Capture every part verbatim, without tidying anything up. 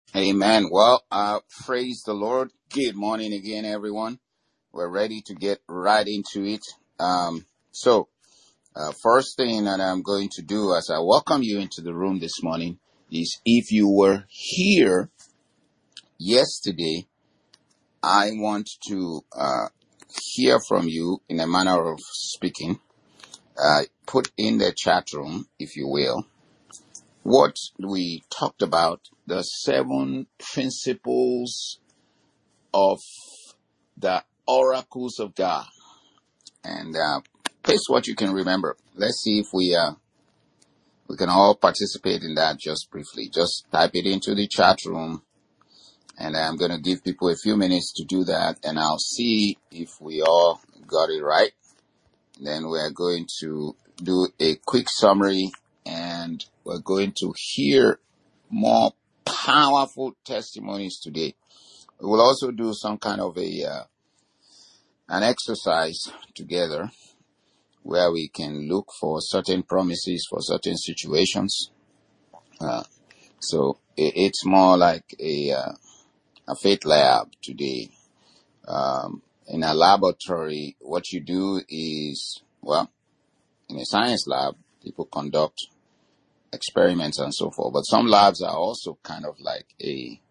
Amen. Well, uh, praise the Lord. Good morning again, everyone. We're ready to get right into it. Um, so, uh, first thing that I'm going to do as I welcome you into the room this morning is if you were here yesterday, I want to uh, hear from you in a manner of speaking. Uh, put in the chat room, if you will, what we talked about, the seven principles of the oracles of God. And uh, paste what you can remember. Let's see if we uh, we can all participate in that just briefly. Just type it into the chat room. And I'm going to give people a few minutes to do that. And I'll see if we all got it right. Then we're going to do a quick summary. And we're going to hear more powerful testimonies today. We will also do some kind of a uh, an exercise together where we can look for certain promises for certain situations. Uh, so it, it's more like a uh, a faith lab today. Um, in a laboratory, what you do is, well, in a science lab, people conduct experiments and so forth. But some labs are also kind of like a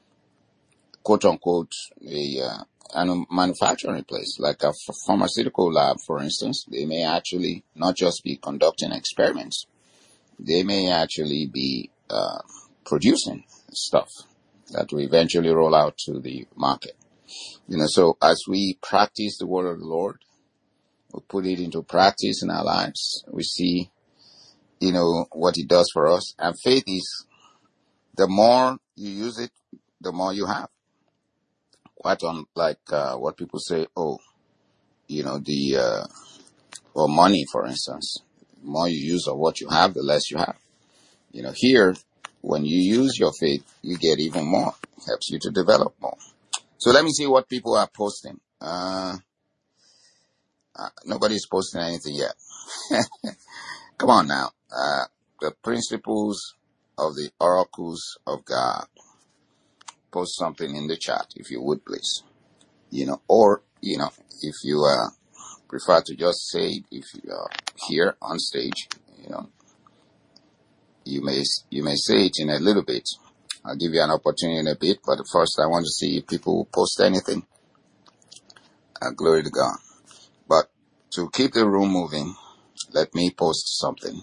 quote unquote a uh, a manufacturing place, like a ph- pharmaceutical lab, for instance. They may actually not just be conducting experiments; they may actually be uh, producing stuff that will eventually roll out to the market. You know, so as we practice the word of the Lord, we put it into practice in our lives. We see, you know, what it does for us. And faith is, the more you use it, the more you have. Quite unlike uh, what people say, oh, you know, the, uh, or money, for instance. The more you use of what you have, the less you have. You know, here, when you use your faith, you get even more. It helps you to develop more. So let me see what people are posting. Uh, uh nobody's posting anything yet. Come on now. Uh, the principles of the oracles of God. Post something in the chat, if you would, please. You know, or, you know, if you, uh, prefer to just say it, if you are here on stage, you know, you may, you may say it in a little bit. I'll give you an opportunity in a bit, but first I want to see if people will post anything. Uh, glory to God. But to keep the room moving, let me post something.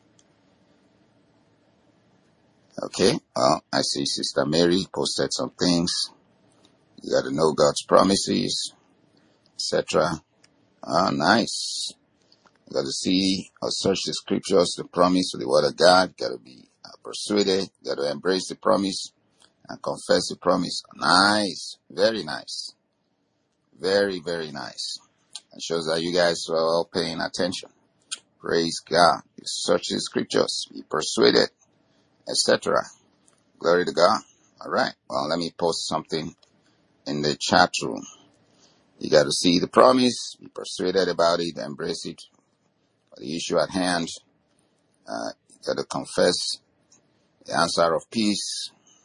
Okay. Well, I see Sister Mary posted some things. You got to know God's promises, et cetera. Ah, nice. You got to see or search the scriptures, the promise of the word of God. Got to be uh, persuaded. Got to embrace the promise and confess the promise. Nice. Very nice. Very, very nice. It shows that you guys are all paying attention. Praise God. You search the scriptures, be persuaded, et cetera. Glory to God. All right. Well, let me post something in the chat room. You got to see the promise, be persuaded about it, embrace it. For the issue at hand, uh, you got to confess the answer of peace.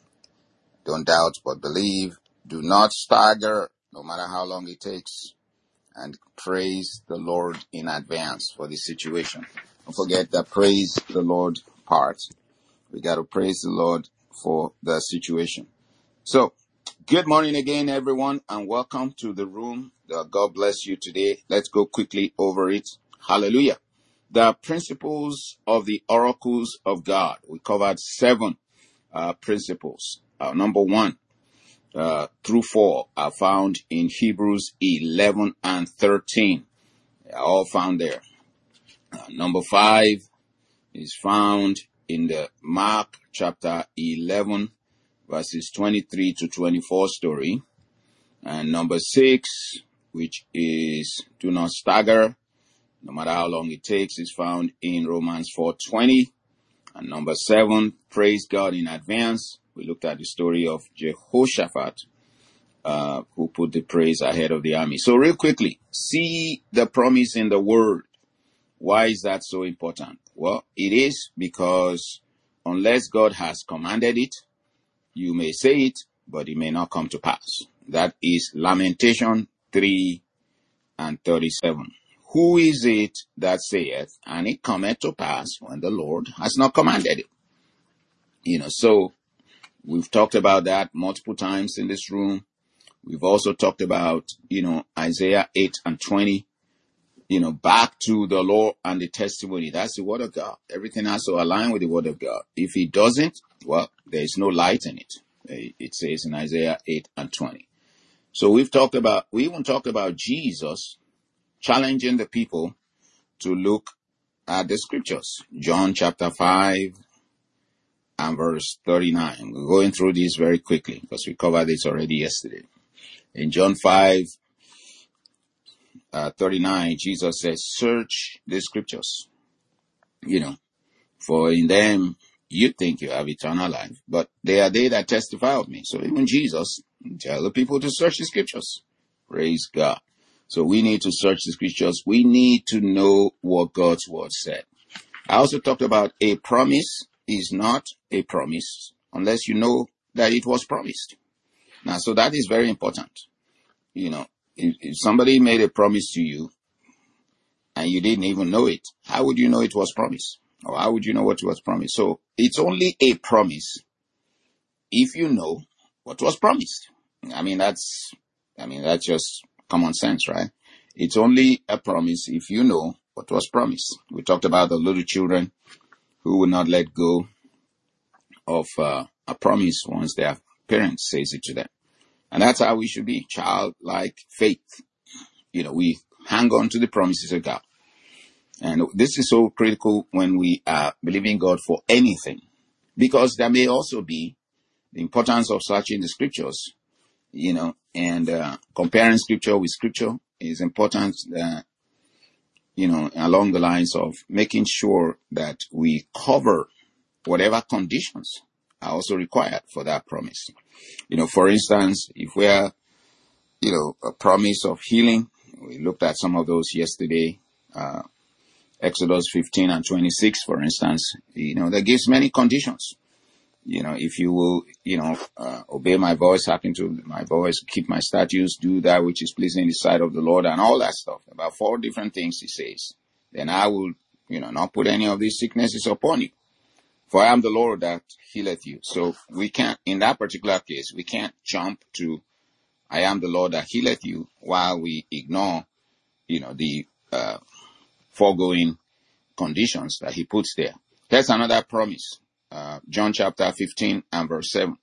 Don't doubt, but believe. Do not stagger, no matter how long it takes. And praise the Lord in advance for the situation. Don't forget the praise the Lord part. We got to praise the Lord for the situation. So, good morning again, everyone, and welcome to the room. Uh, God bless you today. Let's go quickly over it. Hallelujah. The principles of the oracles of God. We covered seven uh, principles. Uh, number one uh, through four are found in Hebrews eleven and thirteen. They are all found there. Uh, number five is found in the Mark chapter eleven, verses twenty-three to twenty-four story. And number six, which is do not stagger, no matter how long it takes, is found in Romans four twenty. And number seven, praise God in advance. We looked at the story of Jehoshaphat, uh, who put the praise ahead of the army. So real quickly, see the promise in the word. Why is that so important? Well, it is because unless God has commanded it, You may say it, but it may not come to pass. That is Lamentation three and thirty-seven. Who is it that saith, and it cometh to pass when the Lord has not commanded it? You know, so we've talked about that multiple times in this room. We've also talked about, you know, Isaiah eight and twenty, you know, back to the law and the testimony. That's the word of God. Everything has to align with the word of God. If it doesn't, well, there is no light in it. It says in Isaiah eight and twenty. So we've talked about, we even talked about Jesus challenging the people to look at the scriptures. John chapter five and verse thirty-nine. We're going through this very quickly because we covered this already yesterday. In John five, uh, thirty-nine, Jesus says, search the scriptures, you know, for in them you think you have eternal life, but they are they that testify of me. So even Jesus tell the people to search the scriptures. Praise God. So we need to search the scriptures. We need to know what God's word said. I also talked about a promise is not a promise unless you know that it was promised. Now, so that is very important. You know, if, if somebody made a promise to you and you didn't even know it, how would you know it was promised? Or how would you know what was promised? So it's only a promise if you know what was promised. I mean, that's, I mean, that's just common sense, right? It's only a promise if you know what was promised. We talked about the little children who will not let go of uh, a promise once their parents says it to them. And that's how we should be, childlike faith. You know, we hang on to the promises of God. And this is so critical when we are believing God for anything, because there may also be the importance of searching the scriptures, you know, and uh, comparing scripture with scripture is important, uh, you know, along the lines of making sure that we cover whatever conditions are also required for that promise. You know, for instance, if we are, you know, a promise of healing, we looked at some of those yesterday, uh, Exodus fifteen and twenty-six, for instance, you know, that gives many conditions. You know, if you will, you know, uh, obey my voice, hearken to my voice, keep my statutes, do that which is pleasing in the sight of the Lord, and all that stuff. About four different things he says. Then I will, you know, not put any of these sicknesses upon you. For I am the Lord that healeth you. So we can't, in that particular case, we can't jump to I am the Lord that healeth you while we ignore, you know, the uh, foregoing conditions that he puts there. That's another promise. Uh, John chapter fifteen and verse seven.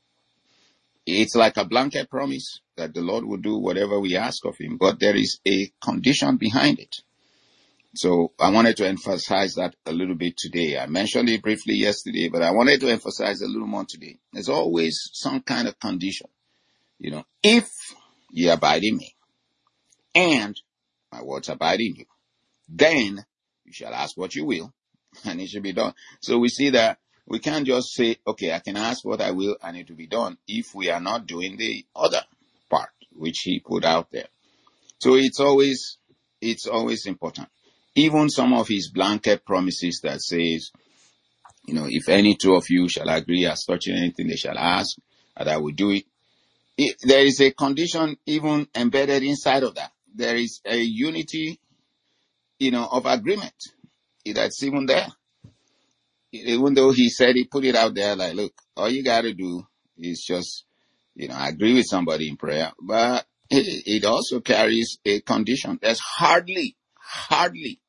It's like a blanket promise that the Lord will do whatever we ask of him, but there is a condition behind it. So I wanted to emphasize that a little bit today. I mentioned it briefly yesterday, but I wanted to emphasize a little more today. There's always some kind of condition. You know, if ye abide in me, and my words abide in you, then you shall ask what you will, and it shall be done. So we see that we can't just say, okay, I can ask what I will, and it will be done, if we are not doing the other part, which he put out there. So it's always, it's always important. Even some of his blanket promises that says, you know, if any two of you shall agree as touching anything they shall ask, and I will do it. it. There is a condition even embedded inside of that. There is a unity, you know, of agreement that's even there. Even though he said he put it out there like, look, all you got to do is just, you know, agree with somebody in prayer. But it, it also carries a condition. There's hardly, hardly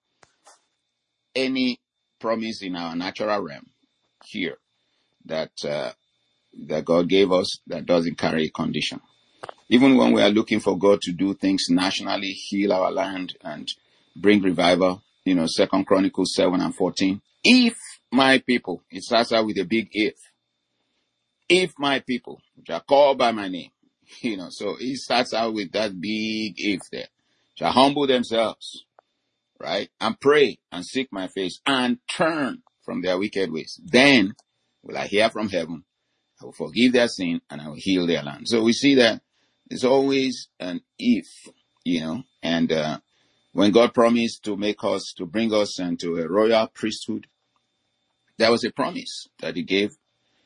any promise in our natural realm here that uh, that God gave us that doesn't carry a condition. Even when we are looking for God to do things nationally, heal our land and bring revival, you know, Second Chronicles seven and fourteen. If my people, it starts out with a big if. If my people, which are called by my name, you know, so it starts out with that big if there, shall humble themselves, right, and pray and seek my face and turn from their wicked ways. Then will I hear from heaven, I will forgive their sin, and I will heal their land. So we see that there's always an if, you know, and uh, when God promised to make us, to bring us into a royal priesthood, there was a promise that he gave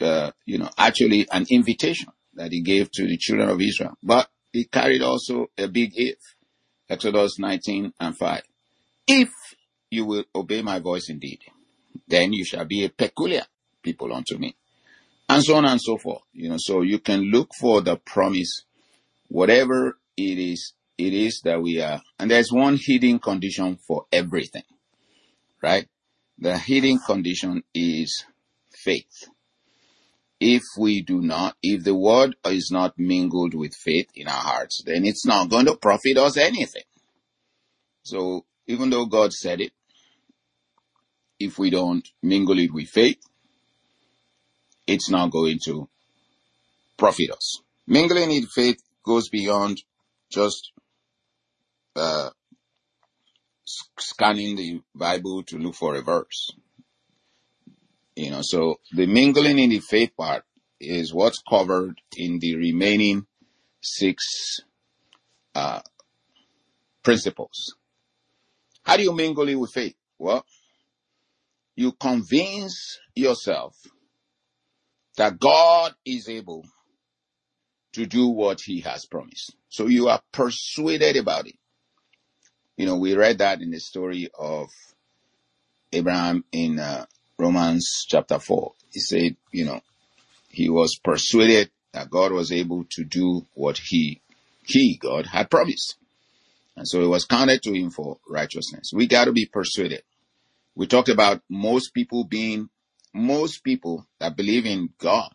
uh, you know, actually an invitation that he gave to the children of Israel. But it carried also a big if. Exodus nineteen and five. If you will obey my voice indeed, then you shall be a peculiar people unto me. And so on and so forth. You know, so you can look for the promise, whatever it is, it is that we are. And there's one hidden condition for everything, right? The hidden condition is faith. If we do not, if the word is not mingled with faith in our hearts, then it's not going to profit us anything. So even though God said it, if we don't mingle it with faith, it's not going to profit us. Mingling it with faith goes beyond just uh, scanning the Bible to look for a verse. You know, so the mingling in the faith part is what's covered in the remaining six uh, principles. How do you mingle it with faith? Well, you convince yourself that God is able to do what he has promised. So you are persuaded about it. You know, we read that in the story of Abraham in uh, Romans chapter four. He said, you know, he was persuaded that God was able to do what he, he, God, had promised. And so it was counted to him for righteousness. We got to be persuaded. We talked about most people being, most people that believe in God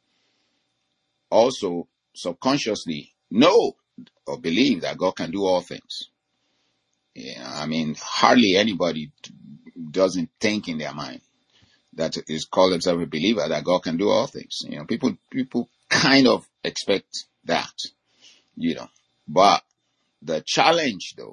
also subconsciously know or believe that God can do all things. Yeah, I mean, hardly anybody doesn't think in their mind that is called themselves a believer that God can do all things. You know, people, people kind of expect that, you know, but the challenge though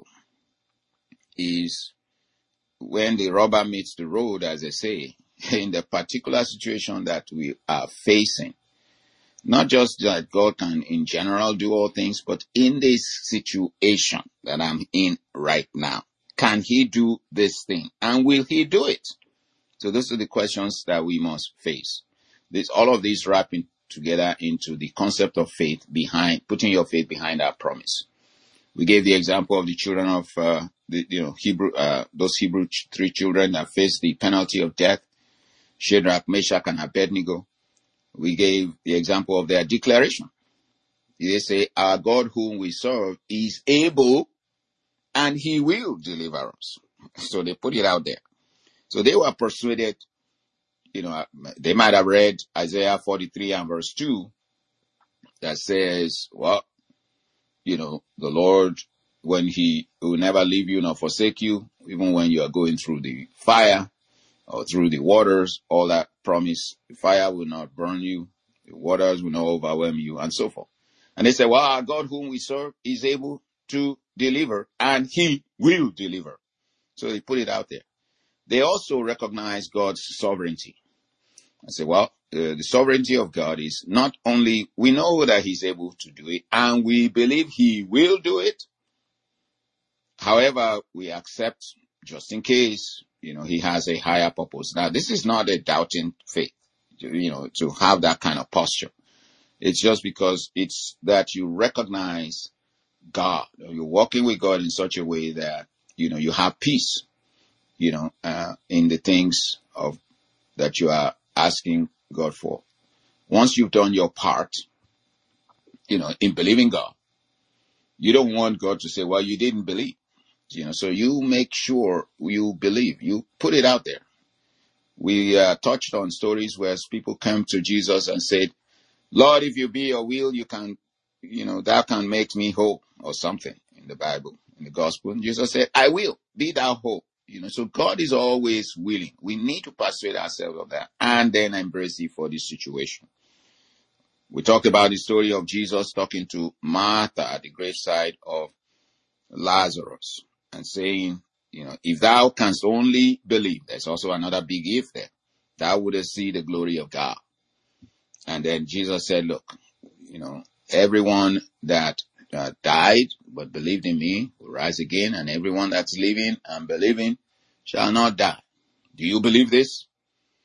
is when the rubber meets the road, as they say, in the particular situation that we are facing. Not just that God can in general do all things, but in this situation that I'm in right now, can he do this thing? And will he do it? So those are the questions that we must face. This, all of these wrapping together into the concept of faith behind, putting your faith behind our promise. We gave the example of the children of, uh, the, you know, Hebrew, uh, those Hebrew ch- three children that faced the penalty of death, Shadrach, Meshach, and Abednego. We gave the example of their declaration. They say, our God whom we serve is able and he will deliver us. So they put it out there. So they were persuaded, you know, they might have read Isaiah forty-three and verse two that says, well, you know, the Lord, when he will never leave you nor forsake you, even when you are going through the fire or through the waters, all that promise, the fire will not burn you, the waters will not overwhelm you, and so forth. And they say, well, our God whom we serve is able to deliver, and he will deliver. So they put it out there. They also recognize God's sovereignty. I say, well, uh, the sovereignty of God is not only, we know that he's able to do it, and we believe he will do it. However, we accept, just in case, you know, he has a higher purpose. Now, this is not a doubting faith, you know, to have that kind of posture. It's just because it's that you recognize God. You're walking with God in such a way that, you know, you have peace, you know, uh, in the things of that you are asking God for. Once you've done your part, you know, in believing God, you don't want God to say, well, you didn't believe. You know, so you make sure you believe. You put it out there. We uh, touched on stories where people came to Jesus and said, Lord, if you be your will, you can, you know, thou can make me whole, or something in the Bible, in the gospel. And Jesus said, I will, be thou whole. You know, so God is always willing. We need to persuade ourselves of that and then embrace it for this situation. We talked about the story of Jesus talking to Martha at the graveside of Lazarus and saying, you know, if thou canst only believe, there's also another big if there, thou wouldest see the glory of God. And then Jesus said, look, you know, everyone that uh, died but believed in me will rise again, and everyone that's living and believing shall not die. Do you believe this?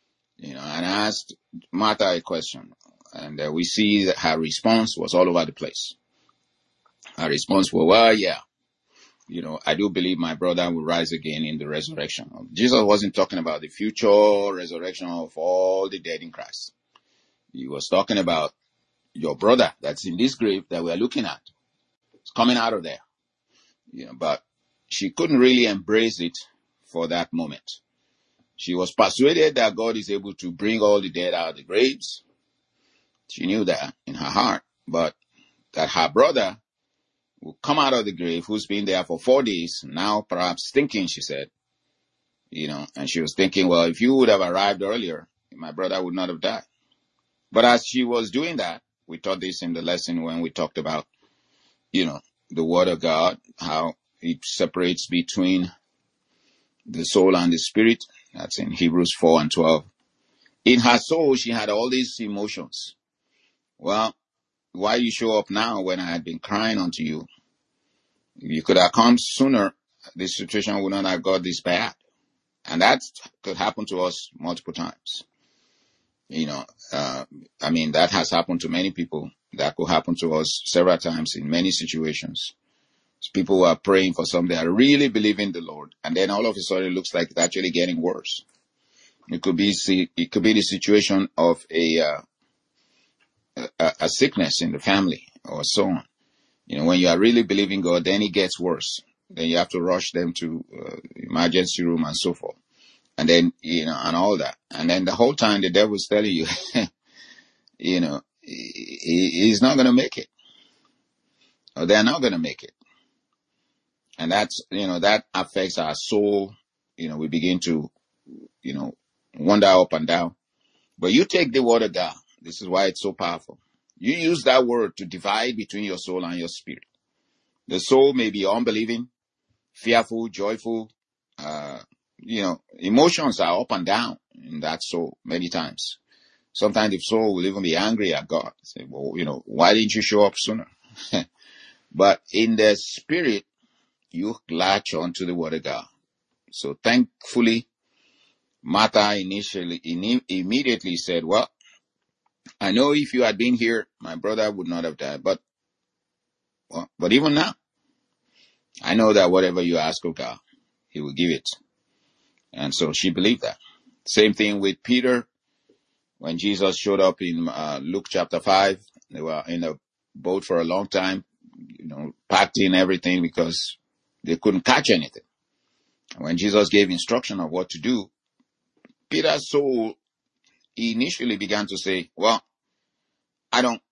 You know, and I asked Martha a question, and uh, we see that her response was all over the place. Her response was, well, yeah, you know, I do believe my brother will rise again in the resurrection. Jesus wasn't talking about the future resurrection of all the dead in Christ. He was talking about your brother that's in this grave that we're looking at. It's coming out of there. You know, but she couldn't really embrace it for that moment. She was persuaded that God is able to bring all the dead out of the graves. She knew that in her heart, but that her brother will come out of the grave, who's been there for four days, now perhaps thinking, she said, you know, and she was thinking, well, if you would have arrived earlier, my brother would not have died. But as she was doing that, we taught this in the lesson when we talked about, you know, the word of God, how it separates between the soul and the spirit. That's in Hebrews four and twelve. In her soul, she had all these emotions. Well, why you show up now when I had been crying unto you? If you could have come sooner, this situation would not have got this bad. And that could happen to us multiple times. You know, uh, I mean, that has happened to many people. That could happen to us several times in many situations. People who are praying for something, they are really believing the Lord. And then all of a sudden it looks like it's actually getting worse. It could be, it could be the situation of a, uh, a, a sickness in the family or so on. You know, when you are really believing God, then it gets worse. Then you have to rush them to uh, emergency room and so forth. And then, you know, and all that. And then the whole time the devil's telling you, you know, he, he's not going to make it. Or they're not going to make it. And that's, you know, that affects our soul. You know, we begin to, you know, wander up and down. But you take the word of God. This is why it's so powerful. You use that word to divide between your soul and your spirit. The soul may be unbelieving, fearful, joyful. Uh, you know, emotions are up and down in that soul many times. Sometimes the soul will even be angry at God. Say, well, you know, why didn't you show up sooner? But in the spirit, you latch onto the word of God. So thankfully, Martha initially, in, immediately said, well, I know if you had been here, my brother would not have died. But, well, but even now, I know that whatever you ask of God, he will give it. And so she believed that. Same thing with Peter. When Jesus showed up in uh, Luke chapter five, they were in a boat for a long time, you know, packed in everything because they couldn't catch anything. When Jesus gave instruction of what to do, Peter's soul initially began to say, well, I don't,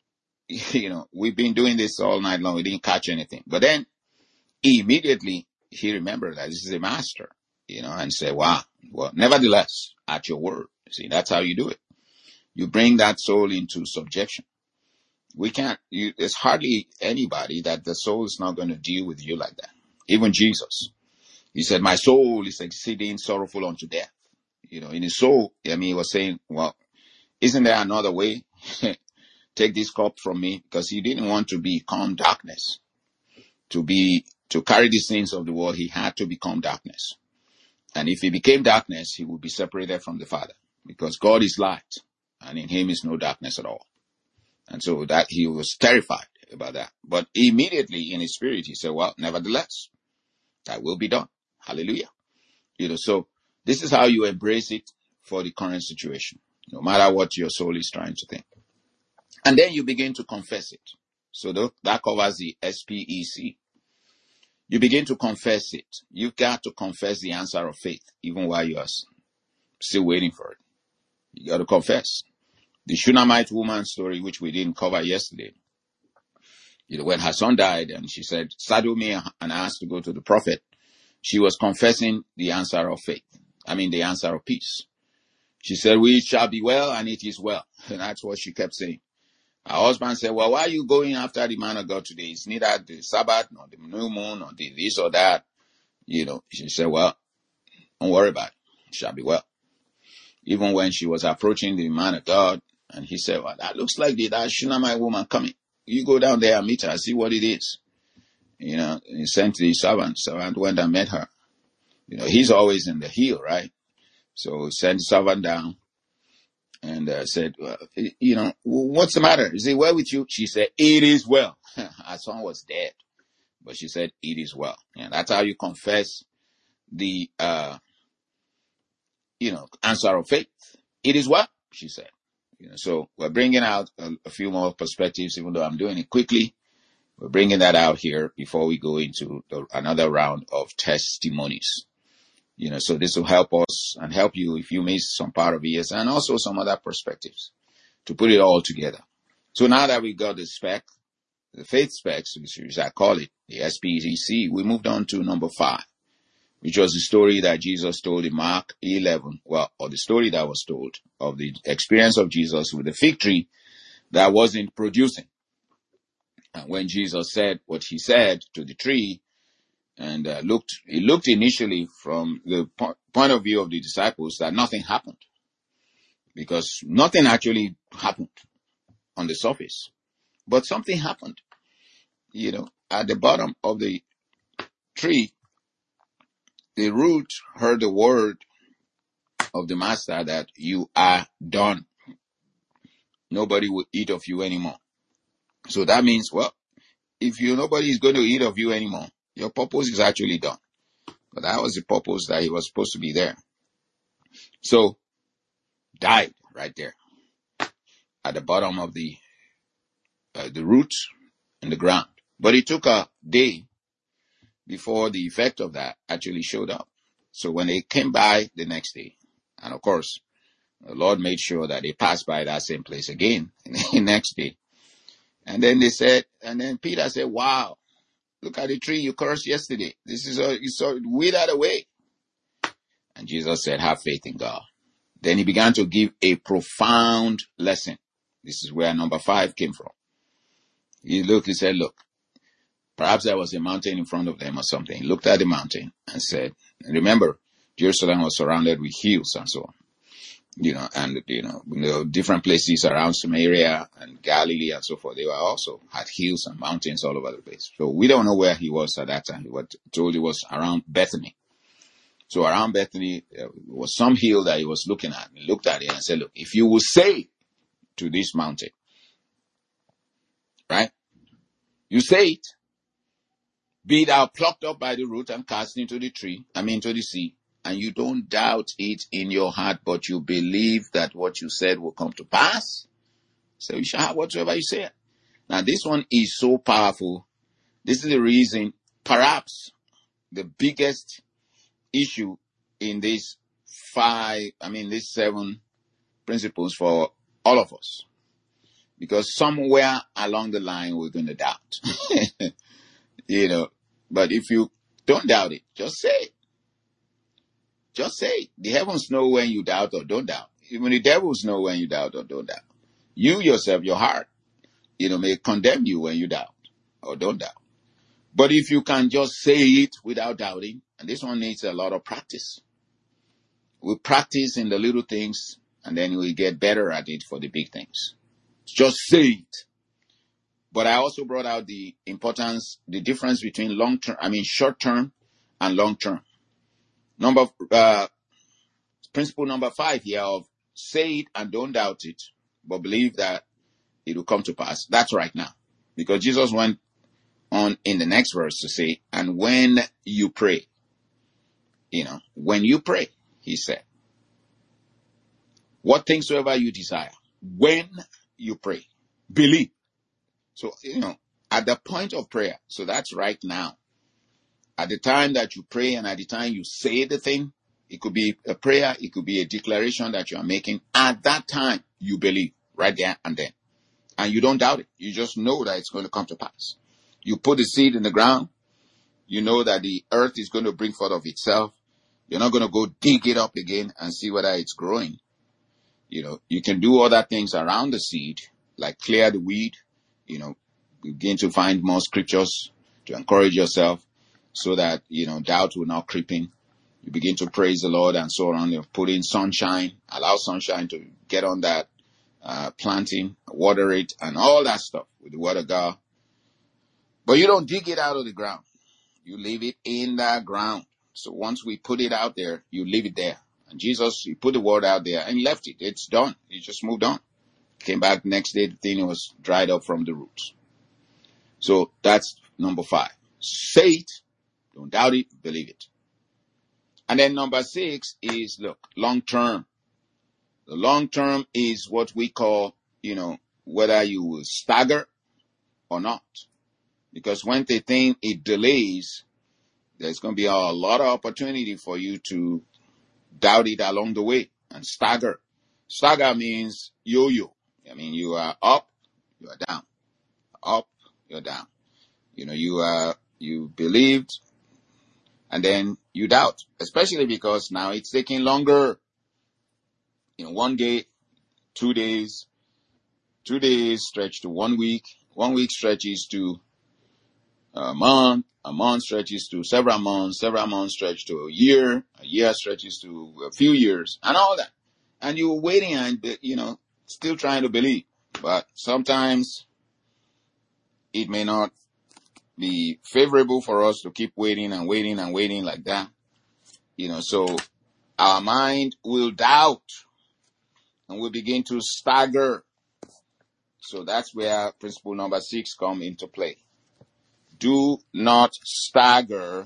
you know, we've been doing this all night long. We didn't catch anything. But then immediately he remembered that this is a master, you know, and said, wow, well, nevertheless, at your word. See, that's how you do it. You bring that soul into subjection. We can't, you, there's hardly anybody that the soul is not going to deal with you like that. Even Jesus. He said, my soul is exceeding sorrowful unto death. You know, in his soul, I mean, he was saying, well, isn't there another way? Take this cup from me, because he didn't want to become darkness. To be, to carry the sins of the world, he had to become darkness. And if he became darkness, he would be separated from the Father, because God is light and in him is no darkness at all. And so that he was terrified about that. But immediately in his spirit, he said, well, nevertheless, that will be done. Hallelujah. You know, so this is how you embrace it for the current situation, no matter what your soul is trying to think. And then you begin to confess it. So that covers the S P E C. You begin to confess it. You've got to confess the answer of faith, even while you are still waiting for it. You got to confess. The Shunammite woman story, which we didn't cover yesterday, you know, when her son died and she said, saddle me and asked to go to the prophet, she was confessing the answer of faith. I mean, the answer of peace. She said, we shall be well and it is well. And that's what she kept saying. Her husband said, well, why are you going after the man of God today? It's neither the Sabbath, nor the new moon, nor the this or that. You know, she said, well, don't worry about it. It shall be well. Even when she was approaching the man of God, and he said, well, that looks like the, that Shunammite woman coming. You go down there and meet her, see what it is. You know, he sent the servant. Servant went and met her. You know, he's always in the hill, right? So he sent the servant down. and uh, said, well, you know, what's the matter? Is it well with you? She said, it is well. Her son was dead, but she said, it is well. And that's how you confess the, uh, you know, answer of faith. It is well, she said. You know, so we're bringing out a, a few more perspectives, even though I'm doing it quickly. We're bringing that out here before we go into the, another round of testimonies. You know, so this will help us and help you if you miss some part of it, and also some other perspectives to put it all together. So now that we got the spec, the faith specs, which I call it, the S P E C, we moved on to number five, which was the story that Jesus told in Mark eleven, well, or the story that was told of the experience of Jesus with the fig tree that wasn't producing. And when Jesus said what he said to the tree, and uh, looked, it looked initially from the po- point of view of the disciples that nothing happened, because nothing actually happened on the surface, but something happened. You know, at the bottom of the tree, the root heard the word of the master that you are done. Nobody will eat of you anymore. So that means, well, if you nobody is going to eat of you anymore, your purpose is actually done. But that was the purpose that he was supposed to be there. So, died right there at the bottom of the uh, the root in the ground. But it took a day before the effect of that actually showed up. So when they came by the next day, and of course, the Lord made sure that they passed by that same place again the next day. And then they said, and then Peter said, wow, look at the tree you cursed yesterday. This is a, it's a withered away. And Jesus said, have faith in God. Then he began to give a profound lesson. This is where number five came from. He looked, he said, look, perhaps there was a mountain in front of them or something. He looked at the mountain and said, remember, Jerusalem was surrounded with hills and so on. You know, and, you know, you know, different places around Samaria and Galilee and so forth, they were also had hills and mountains all over the place. So we don't know where he was at that time. He was told he was around Bethany. So around Bethany, there was some hill that he was looking at. He looked at it and said, look, if you will say to this mountain, right? You say it, be thou plucked up by the root and cast into the tree, I mean into the sea, and you don't doubt it in your heart, but you believe that what you said will come to pass, so you shall have whatsoever you say. Now this one is so powerful. This is the reason, perhaps the biggest issue in these five, I mean these seven principles for all of us. Because somewhere along the line we're going to doubt. You know, but if you don't doubt it, just say it. Just say it. The heavens know when you doubt or don't doubt. Even the devils know when you doubt or don't doubt. You yourself, your heart, you know, may condemn you when you doubt or don't doubt. But if you can just say it without doubting, and this one needs a lot of practice. We practice in the little things, and then we get better at it for the big things. Just say it. But I also brought out the importance, the difference between long term, I mean short term and long term. Number, uh, principle number five here of say it and don't doubt it, but believe that it will come to pass. That's right now. Because Jesus went on in the next verse to say, and when you pray, you know, when you pray, he said, what things soever you desire, when you pray, believe. So, you know, at the point of prayer, so that's right now. At the time that you pray and at the time you say the thing, it could be a prayer, it could be a declaration that you are making. At that time, you believe right there and then. And you don't doubt it. You just know that it's going to come to pass. You put the seed in the ground. You know that the earth is going to bring forth of itself. You're not going to go dig it up again and see whether it's growing. You know, you can do other things around the seed, like clear the weed, you know, begin to find more scriptures to encourage yourself so that, you know, doubt will not creep in. You begin to praise the Lord and so on. You put in sunshine, allow sunshine to get on that uh, planting, water it, and all that stuff with the word of God. But you don't dig it out of the ground. You leave it in the ground. So once we put it out there, you leave it there. And Jesus, he put the word out there and left it. It's done. He just moved on. Came back next day, the thing was dried up from the roots. So that's number five. Say it. Don't doubt it. Believe it. And then number six is, look, long term. The long term is what we call, you know, whether you will stagger or not. Because when the thing, it delays, there's going to be a lot of opportunity for you to doubt it along the way and stagger. Stagger means yo-yo. I mean, you are up, you are down. Up, you're down. You know, you are, you believed, and then you doubt. Especially because now it's taking longer. You know, one day, two days, two days stretch to one week. One week stretches to a month. A month stretches to several months. Several months stretch to a year. A year stretches to a few years, and all that. And you're waiting and, you know, still trying to believe. But sometimes it may not be favorable for us to keep waiting and waiting and waiting like that. You know, so our mind will doubt and will begin to stagger. So that's where principle number six come into play. Do not stagger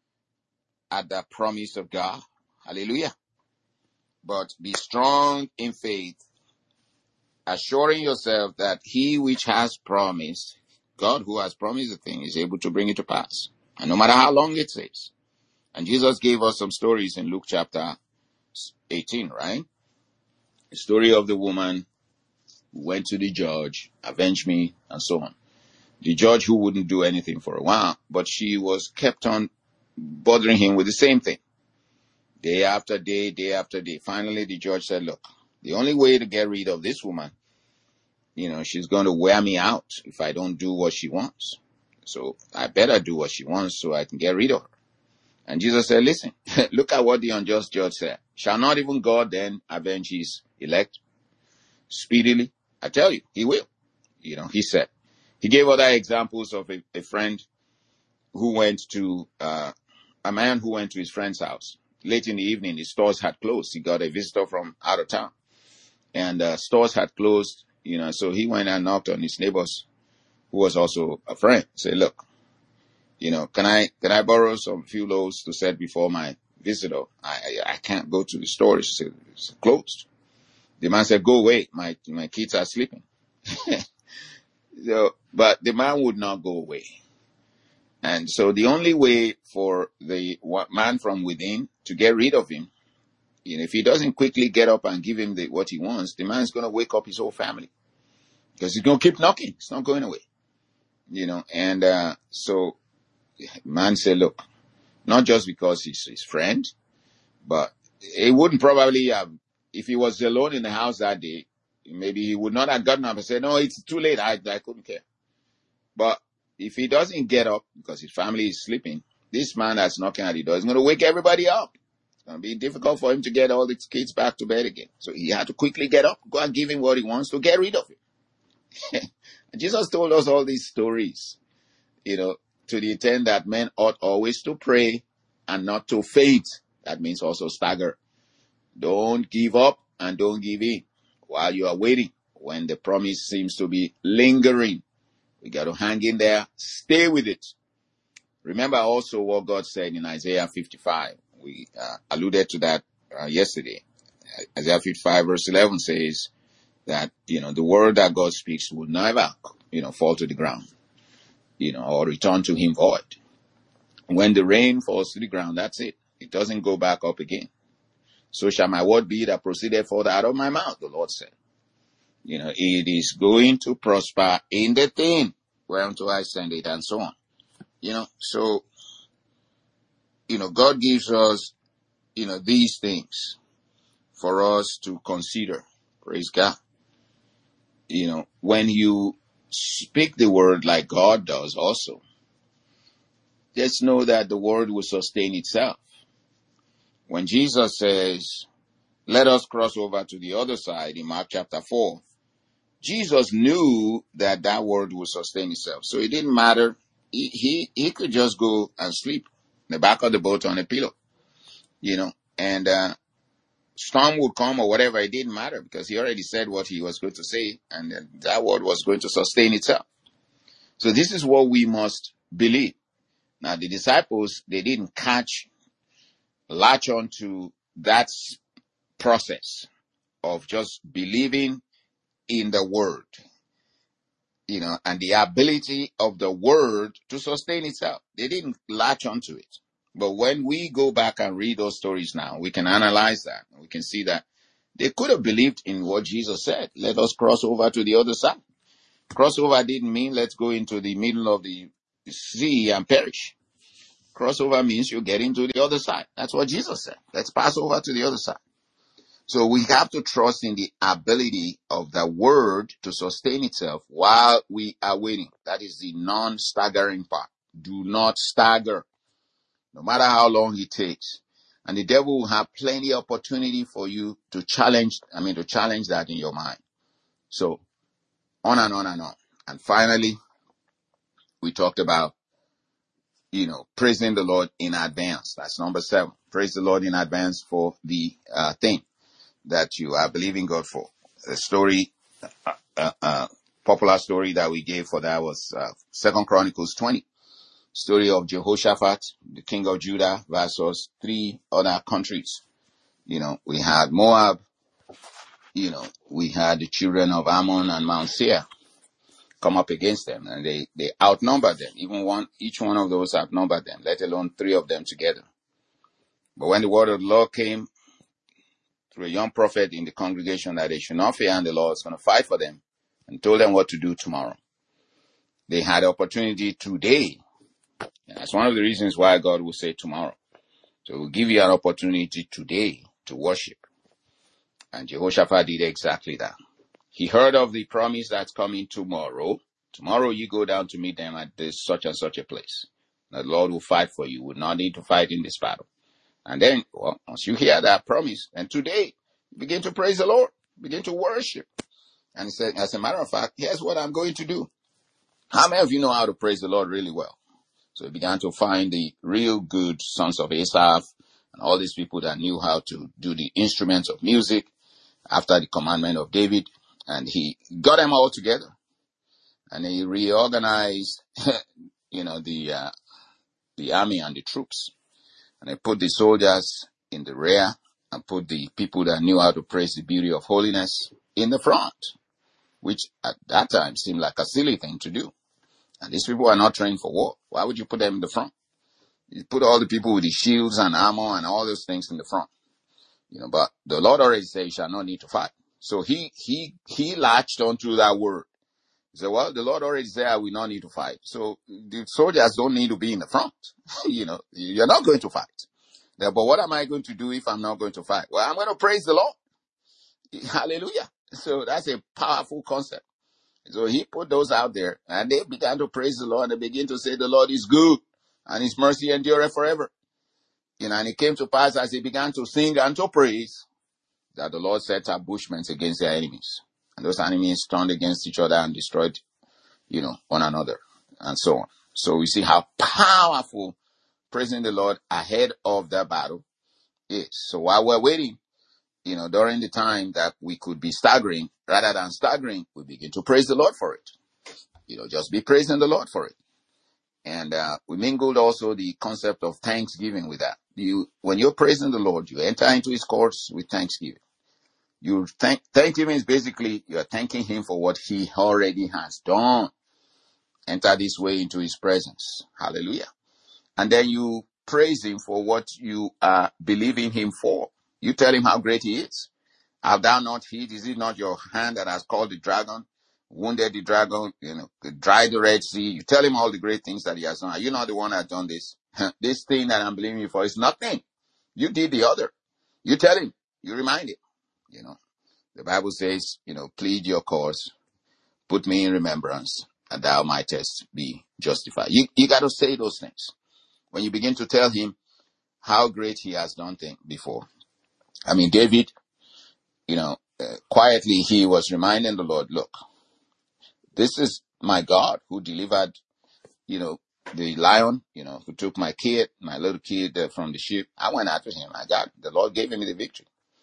at the promise of God. Hallelujah. But be strong in faith, assuring yourself that he which has promised, God who has promised a thing, is able to bring it to pass. And no matter how long it takes. And Jesus gave us some stories in Luke chapter eighteen, right? The story of the woman who went to the judge, avenge me, and so on. The judge who wouldn't do anything for a while, but she was kept on bothering him with the same thing. Day after day, day after day. Finally, the judge said, look, the only way to get rid of this woman, you know, she's going to wear me out if I don't do what she wants. So I better do what she wants so I can get rid of her. And Jesus said, listen, look at what the unjust judge said. Shall not even God then avenge his elect speedily? I tell you, he will. You know, he said. He gave other examples of a, a friend who went to, uh, a man who went to his friend's house. Late in the evening, his stores had closed. He got a visitor from out of town. And uh, stores had closed, you know, so he went and knocked on his neighbors, who was also a friend. Say, look, you know, can I can I borrow some few loaves to set before my visitor? I I, I can't go to the store. It's, it's closed. The man said, go away. My my kids are sleeping. So, but the man would not go away. And so the only way for the man from within to get rid of him, you know, if he doesn't quickly get up and give him the, what he wants, the man's going to wake up his whole family. Because he's going to keep knocking. It's not going away. You know, and uh, so man said, look, not just because he's his friend, but he wouldn't probably have, if he was alone in the house that day, maybe he would not have gotten up and said, no, it's too late. I, I couldn't care. But if he doesn't get up because his family is sleeping, this man that's knocking at the door is going to wake everybody up. It's going to be difficult for him to get all his kids back to bed again. So he had to quickly get up, go and give him what he wants to get rid of it. And Jesus told us all these stories, you know, to the intent that men ought always to pray and not to faint. That means also stagger. Don't give up and don't give in while you are waiting. When the promise seems to be lingering, we got to hang in there, stay with it. Remember also what God said in Isaiah fifty-five. We uh, alluded to that uh, yesterday. Isaiah fifty-five verse eleven says that, you know, the word that God speaks will never, you know, fall to the ground, you know, or return to him void. When the rain falls to the ground, that's it. It doesn't go back up again. So shall my word be that proceeded forth out of my mouth, the Lord said. You know, it is going to prosper in the thing whereunto I send it, and so on. You know, so, you know, God gives us, you know, these things for us to consider. Praise God. You know, when you speak the word like God does also, just know that the word will sustain itself. When Jesus says, let us cross over to the other side in Mark chapter four, Jesus knew that that word would sustain itself. So it didn't matter. He, he, he could just go and sleep in the back of the boat on a pillow, you know, and, uh, storm would come or whatever, it didn't matter because he already said what he was going to say, and then that word was going to sustain itself. So this is what we must believe. Now, the disciples, they didn't catch, latch on to that process of just believing in the word, you know, and the ability of the word to sustain itself. They didn't latch onto it. But when we go back and read those stories now, we can analyze that. We can see that they could have believed in what Jesus said. Let us cross over to the other side. Crossover didn't mean let's go into the middle of the sea and perish. Crossover means you get into the other side. That's what Jesus said. Let's pass over to the other side. So we have to trust in the ability of the word to sustain itself while we are waiting. That is the non-staggering part. Do not stagger, no matter how long it takes. And the devil will have plenty of opportunity for you to challenge, I mean, to challenge that in your mind. So on and on and on. And finally, we talked about, you know, praising the Lord in advance. That's number seven. Praise the Lord in advance for the uh, thing that you are believing God for. The story, uh, uh, uh, popular story that we gave for that was uh, Second Chronicles twenty. Story of Jehoshaphat, the king of Judah, versus three other countries. You know, we had Moab, you know, we had the children of Ammon and Mount Seir come up against them, and they, they outnumbered them. Even one, each one of those outnumbered them, let alone three of them together. But when the word of the Lord came through a young prophet in the congregation that they should not fear and the Lord is going to fight for them, and told them what to do tomorrow, they had the opportunity today. And that's one of the reasons why God will say tomorrow. So we'll give you an opportunity today to worship. And Jehoshaphat did exactly that. He heard of the promise that's coming tomorrow. Tomorrow you go down to meet them at this such and such a place. The Lord will fight for you. You will not need to fight in this battle. And then, well, once you hear that promise, and today, begin to praise the Lord. Begin to worship. And he said, as a matter of fact, here's what I'm going to do. How many of you know how to praise the Lord really well? So he began to find the real good sons of Asaph and all these people that knew how to do the instruments of music after the commandment of David. And he got them all together. And he reorganized, you know, the uh, the army and the troops. And he put the soldiers in the rear and put the people that knew how to praise the beauty of holiness in the front, which at that time seemed like a silly thing to do. And these people are not trained for war. Why would you put them in the front? You put all the people with the shields and armor and all those things in the front. You know, but the Lord already said you shall not need to fight. So he, he, he latched onto that word. He said, well, the Lord already said I will not need to fight. So the soldiers don't need to be in the front. You know, you're not going to fight. But what am I going to do if I'm not going to fight? Well, I'm going to praise the Lord. Hallelujah. So that's a powerful concept. So he put those out there and they began to praise the Lord and they begin to say the Lord is good and his mercy endureth forever. You know, and it came to pass as he began to sing and to praise that the Lord set ambushments against their enemies. And those enemies turned against each other and destroyed, you know, one another and so on. So we see how powerful praising the Lord ahead of the battle is. So while we're waiting, you know, during the time that we could be staggering, rather than staggering, we begin to praise the Lord for it. You know, just be praising the Lord for it. And uh, we mingled also the concept of thanksgiving with that. You, when you're praising the Lord, you enter into his courts with thanksgiving. You thank, thanksgiving is basically you're thanking him for what he already has done. Enter this way into his presence. Hallelujah. And then you praise him for what you are believing him for. You tell him how great he is. Have thou not heed? Is it not your hand that has called the dragon, wounded the dragon, you know, dried the Red Sea? You tell him all the great things that he has done. Are you not the one that has done this? This thing that I'm believing you for is nothing. You did the other. You tell him. You remind him. You know, the Bible says, you know, plead your cause, put me in remembrance, and thou mightest be justified. You, you got to say those things. When you begin to tell him how great he has done things before. I mean, David, you know, uh, quietly he was reminding the Lord, look, this is my God who delivered, you know, the lion, you know, who took my kid, my little kid uh, from the sheep. I went after him. I got, the Lord gave me the victory.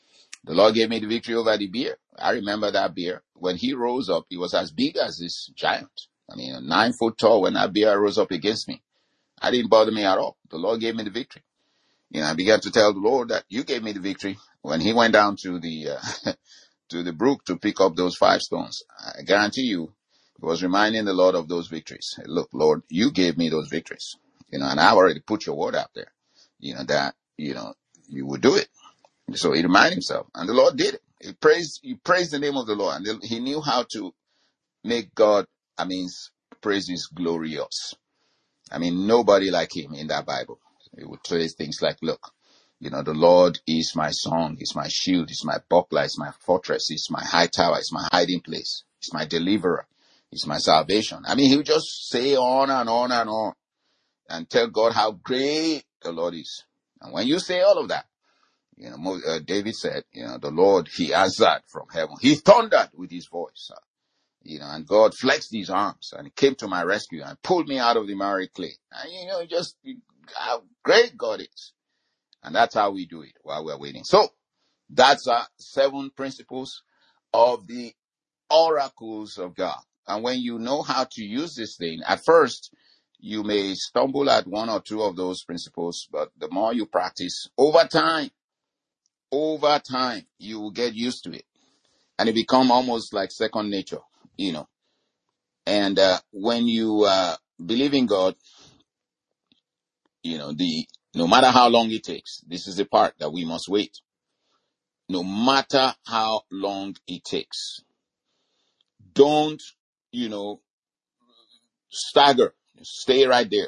The Lord gave me the victory over the bear. I remember that bear. When he rose up, he was as big as this giant. I mean, nine foot tall. When that bear rose up against me, I didn't bother me at all. The Lord gave me the victory. You know, I began to tell the Lord that you gave me the victory. When he went down to the uh, to the brook to pick up those five stones, I guarantee you, he was reminding the Lord of those victories. Hey, look, Lord, you gave me those victories. You know, and I already put your word out there. You know that you know you would do it. So he reminded himself, and the Lord did it. He praised, he praised the name of the Lord, and he knew how to make God, I mean, praises glorious. I mean, nobody like him in that Bible. He would say things like, look, you know, the Lord is my song, is my shield, is my buckler, is my fortress, is my high tower, is my hiding place, is my deliverer, is my salvation. I mean, he would just say on and on and on and tell God how great the Lord is. And when you say all of that, you know, Mo- uh, David said, you know, the Lord, he answered from heaven. He thundered with his voice, uh, you know, and God flexed his arms and he came to my rescue and pulled me out of the miry clay. And, you know, just how great God is. And that's how we do it while we're waiting. So that's uh, seven principles of the oracles of God. And when you know how to use this thing, at first, you may stumble at one or two of those principles, but the more you practice over time, over time, you will get used to it and it become almost like second nature, you know. And uh, when you uh, believe in God, you know, the no matter how long it takes, this is the part that we must wait. No matter how long it takes, don't, you know, stagger. Stay right there.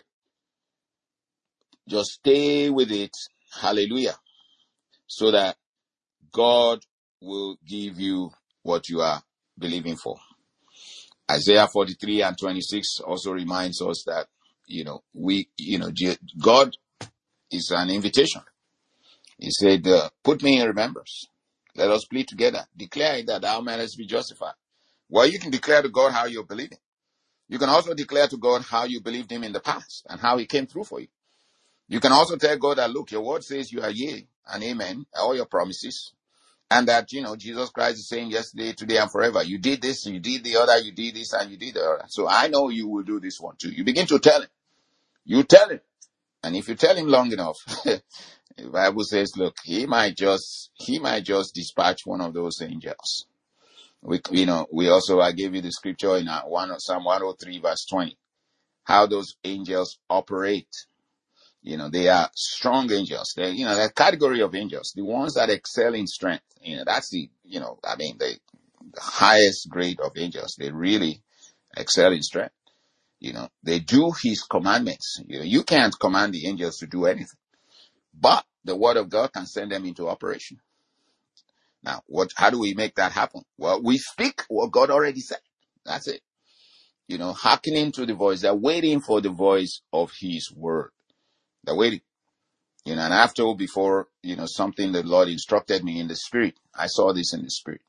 Just stay with it. Hallelujah. So that God will give you what you are believing for. Isaiah forty-three and twenty-six also reminds us that, you know, we, you know, God is an invitation. He said, uh, put me in remembrance. Let us plead together. Declare that thou mayest be justified. Well, you can declare to God how you're believing. You can also declare to God how you believed him in the past and how he came through for you. You can also tell God that, look, your word says you are yea and amen, all your promises. And that, you know, Jesus Christ is saying yesterday, today, and forever. You did this, you did the other, you did this, and you did the other. So I know you will do this one too. You begin to tell him. You tell him. And if you tell him long enough, the Bible says, look, he might just, he might just dispatch one of those angels. We, you know, we also, I gave you the scripture in our one, Psalm one oh three verse twenty, how those angels operate. You know, they are strong angels. They're, you know, that category of angels, the ones that excel in strength. You know, that's the, you know, I mean, the, the highest grade of angels. They really excel in strength. You know, they do his commandments. You know, you can't command the angels to do anything, but the word of God can send them into operation. Now, what, how do we make that happen? Well, we speak what God already said. That's it. You know, hearkening to the voice. They're waiting for the voice of his word. They're waiting. You know, and I have told before, you know, something the Lord instructed me in the spirit. I saw this in the spirit.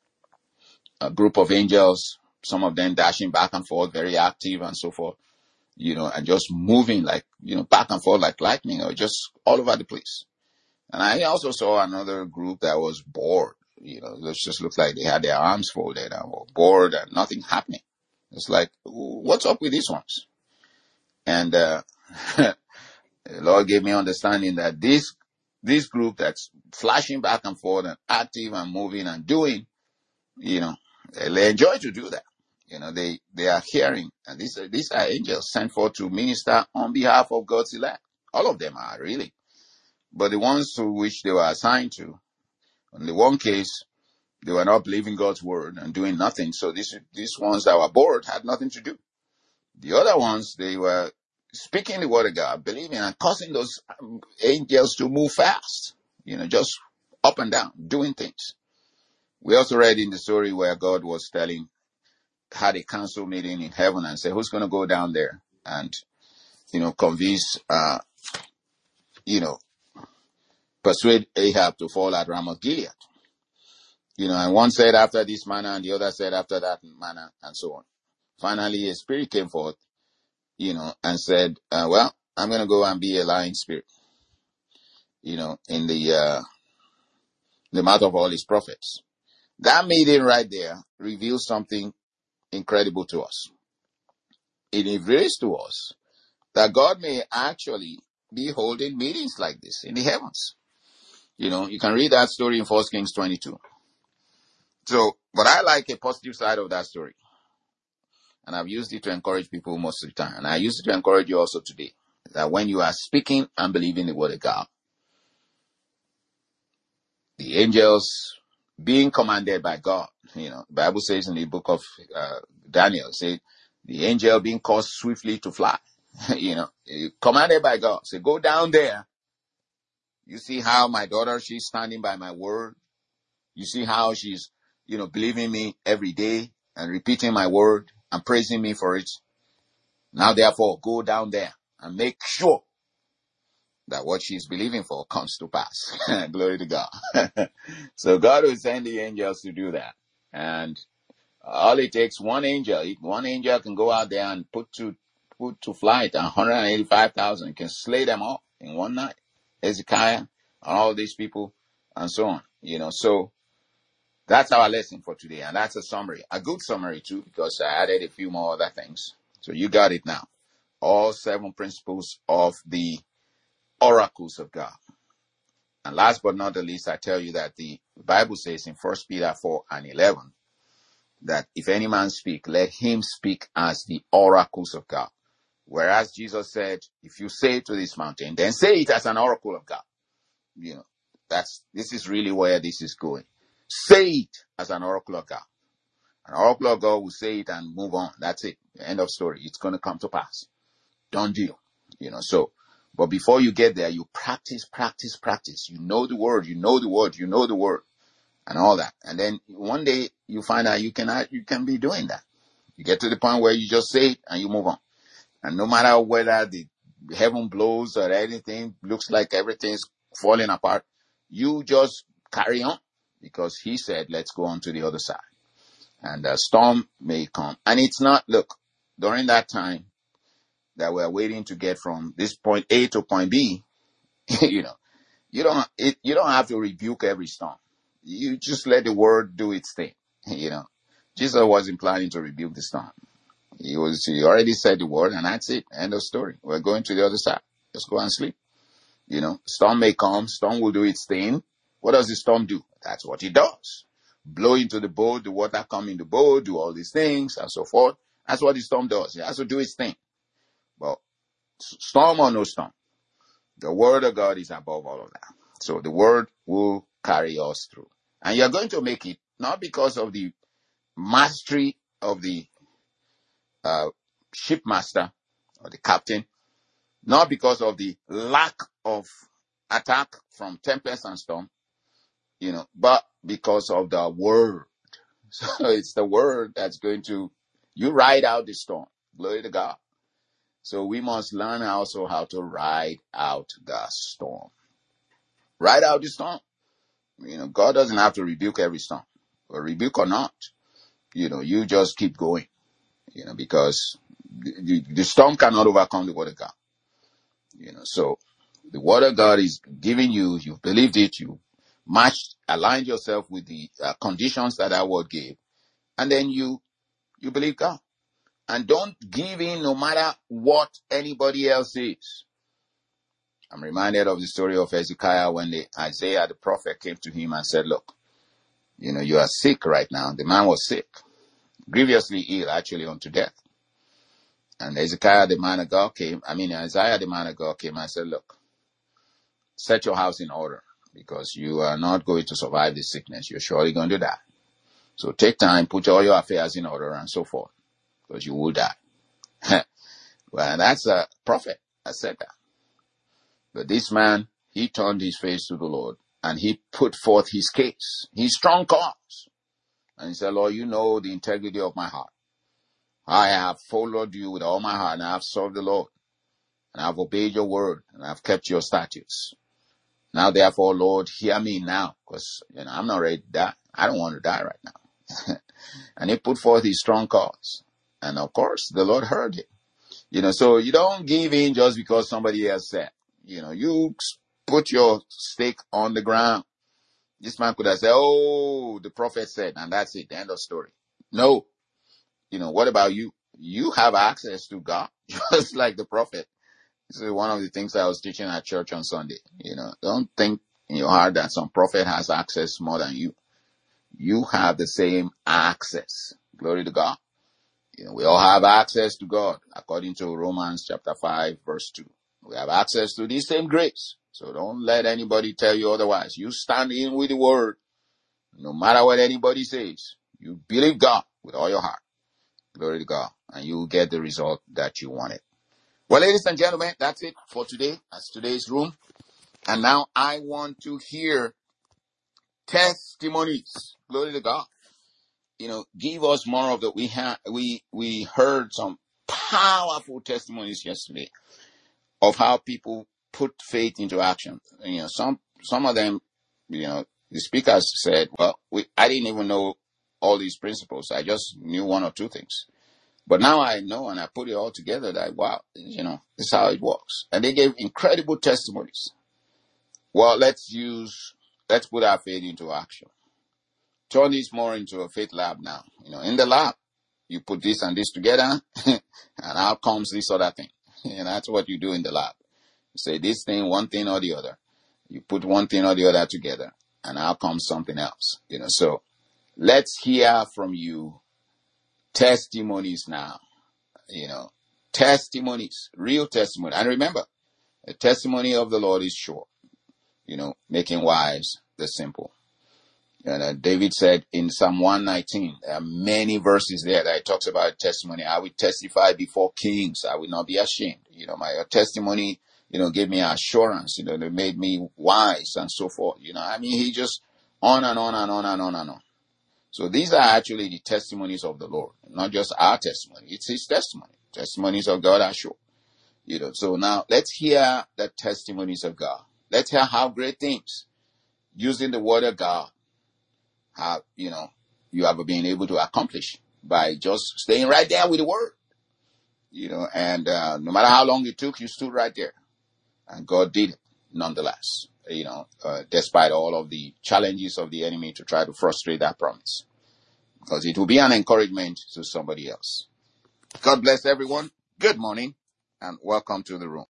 A group of angels, some of them dashing back and forth, very active and so forth, you know, and just moving like, you know, back and forth like lightning or just all over the place. And I also saw another group that was bored. You know, it just looked like they had their arms folded and were bored and nothing happening. It's like, what's up with these ones? And, uh, the Lord gave me understanding that this, this group that's flashing back and forth and active and moving and doing, you know, they enjoy to do that. You know, they, they are hearing, and these are, these are angels sent forth to minister on behalf of God's elect. All of them are really. But the ones to which they were assigned to, in the one case, they were not believing God's word and doing nothing. So these, these ones that were bored had nothing to do. The other ones, they were speaking the word of God, believing and causing those angels to move fast, you know, just up and down, doing things. We also read in the story where God was telling, had a council meeting in heaven and said, who's going to go down there and, you know, convince, uh, you know, persuade Ahab to fall at Ramoth Gilead. You know, and one said after this manner and the other said after that manner and so on. Finally, a spirit came forth, you know, and said, uh, well, I'm going to go and be a lying spirit, you know, in the, uh, the mouth of all his prophets. That meeting right there reveals something incredible to us. It reveals to us that God may actually be holding meetings like this in the heavens. You know, you can read that story in First Kings twenty-two. So, but I like a positive side of that story. And I've used it to encourage people most of the time. And I use it to encourage you also today. That when you are speaking and believing the word of God, the angels being commanded by God, you know, the Bible says in the book of uh, Daniel, say the angel being caused swiftly to fly, you know, commanded by God. Say, go down there. You see how my daughter, she's standing by my word. You see how she's, you know, believing me every day and repeating my word and praising me for it. Now, therefore, go down there and make sure that what she's believing for comes to pass. Glory to God. So God will send the angels to do that. And all it takes, one angel, one angel can go out there and put to, put to flight one hundred eighty-five thousand, can slay them all in one night. Hezekiah and all these people and so on. You know, so that's our lesson for today. And that's a summary, a good summary too, because I added a few more other things. So you got it now. All seven principles of the oracles of God. And last but not the least, I tell you that the Bible says in First Peter four and eleven, that if any man speak, let him speak as the oracles of God. Whereas Jesus said, if you say to this mountain, then say it as an oracle of God. You know, that's, this is really where this is going. Say it as an oracle of God. An oracle of God will say it and move on. That's it. End of story. It's going to come to pass. Done deal. You know, so, but before you get there, you practice, practice, practice. You know the word, you know the word, you know the word and all that. And then one day you find out you can, you can be doing that. You get to the point where you just say it and you move on. And no matter whether the heaven blows or anything, looks like everything's falling apart, you just carry on because he said, let's go on to the other side. And a storm may come. And it's not, look, during that time that we're waiting to get from this point A to point B, you know, you don't, it, you don't have to rebuke every storm. You just let the word do its thing. You know, Jesus wasn't planning to rebuke the storm. He was, he already said the word and that's it. End of story. We're going to the other side. Just go and sleep. You know, storm may come. Storm will do its thing. What does the storm do? That's what it does. Blow into the boat, the water come in the boat, do all these things and so forth. That's what the storm does. It has to do its thing. But storm or no storm, the word of God is above all of that. So the word will carry us through. And you're going to make it not because of the mastery of the uh, shipmaster or the captain, not because of the lack of attack from tempest and storm, you know, but because of the word. So it's the word that's going to, you ride out the storm. Glory to God. So we must learn also how to ride out the storm. Ride out the storm. You know, God doesn't have to rebuke every storm, or rebuke or not. You know, you just keep going, you know, because the, the, the storm cannot overcome the word of God. You know, so the word of God is giving you, you've believed it, you matched, aligned yourself with the uh, conditions that that word gave. And then you, you believe God. And don't give in no matter what anybody else says. I'm reminded of the story of Hezekiah when the Isaiah, the prophet, came to him and said, look, you know, you are sick right now. The man was sick, grievously ill, actually unto death. And Hezekiah, the man of God, came, I mean, Isaiah, the man of God, came and said, look, set your house in order because you are not going to survive this sickness. You're surely going to die. So take time, put all your affairs in order and so forth, because you will die. Well, that's a prophet that said that. But this man, he turned his face to the Lord and he put forth his case, his strong cause. And he said, Lord, you know the integrity of my heart. I have followed you with all my heart and I have served the Lord. And I have obeyed your word and I have kept your statutes. Now, therefore, Lord, hear me now, because you know, I'm not ready to die. I don't want to die right now. And he put forth his strong cause. And of course, the Lord heard him. You know, so you don't give in just because somebody else said. You know, you put your stake on the ground. This man could have said, oh, the prophet said, and that's it, the end of story. No. You know, what about you? You have access to God, just like the prophet. This is one of the things I was teaching at church on Sunday. You know, don't think in your heart that some prophet has access more than you. You have the same access. Glory to God. You know, we all have access to God, according to Romans chapter five, verse two. We have access to this same grace. So don't let anybody tell you otherwise. You stand in with the word. No matter what anybody says, you believe God with all your heart. Glory to God. And you will get the result that you wanted. Well, ladies and gentlemen, that's it for today. That's today's room. And now I want to hear testimonies. Glory to God. You know, give us more of that. We had, we, we heard some powerful testimonies yesterday of how people put faith into action. You know, some, some of them, you know, the speakers said, well, we, I didn't even know all these principles. I just knew one or two things. But now I know, and I put it all together that, wow, you know, this is how it works. And they gave incredible testimonies. Well, let's use, let's put our faith into action. Turn this more into a faith lab now. You know, in the lab, you put this and this together, and out comes this other thing. And that's what you do in the lab. You say this thing, one thing or the other. You put one thing or the other together, and out comes something else. You know, so let's hear from you. Testimonies now, you know, testimonies, real testimony. And remember, the testimony of the Lord is sure, you know, making wise the simple. And uh, David said in Psalm one nineteen, there are many verses there that it talks about testimony. I will testify before kings. I will not be ashamed. You know, my testimony, you know, gave me assurance, you know, they made me wise and so forth. You know, I mean, he just on and on and on and on and on. So these are actually the testimonies of the Lord, not just our testimony. It's his testimony. Testimonies of God are sure. You know, so now let's hear the testimonies of God. Let's hear how great things using the word of God, how, you know, you have been able to accomplish by just staying right there with the word. You know, and uh, no matter how long it took, you stood right there. And God did it nonetheless. You know, uh, despite all of the challenges of the enemy to try to frustrate that promise. Because it will be an encouragement to somebody else. God bless everyone. Good morning and welcome to the room.